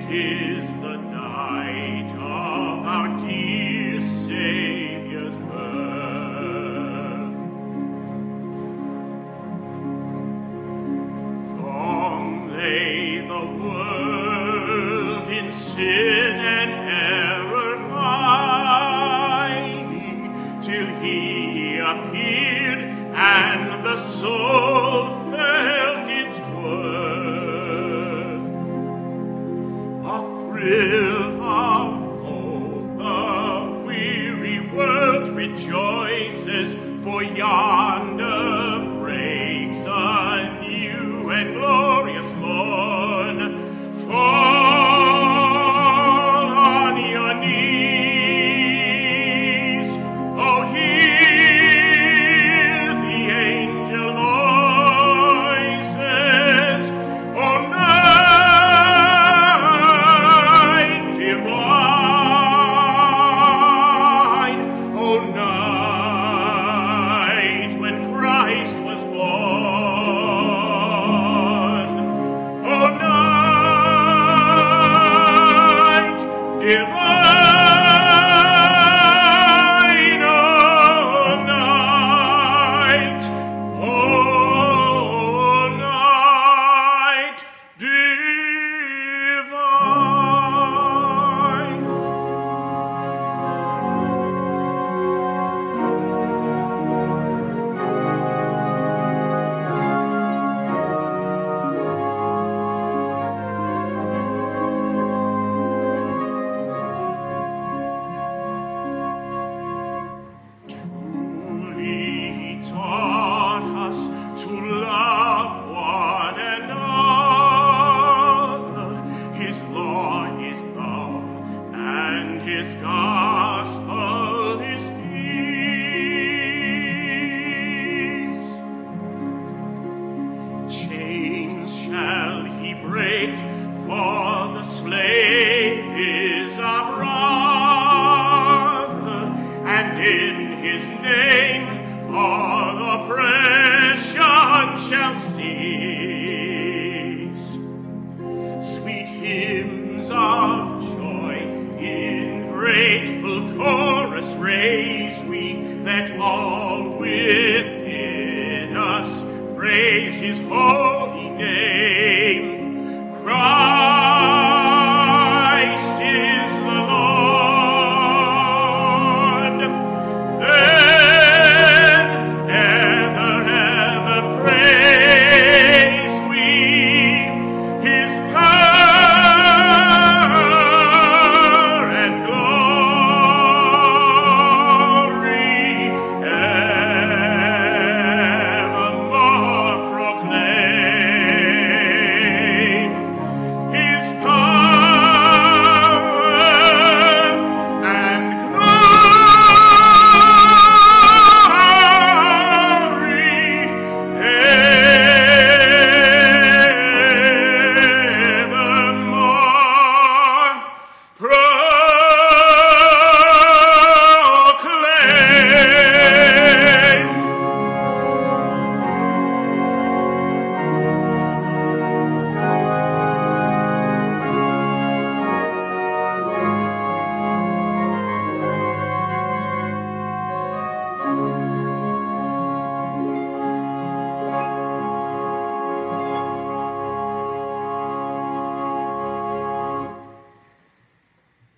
'tis the night of our dear Saviour's birth. Long lay the world in sin and error pining, till he appeared and the soul felt its worth. A thrill of hope, the weary world rejoices, for yonder breaks a new and glorious morn. Fall on your knees, oh, hear the angel voices, oh, night divine, oh, night when Christ was born, oh, night divine, oh, night, oh, night divine. Truly he taught us to love one another. His law is love, and his gospel is peace. Chains shall he break, for the slave is a brother, and in his name all oppression shall cease. Sweet hymns of joy in grateful chorus raise we, let all within us praise his holy name. Christ is the Lord. Then ever, ever praise we his power.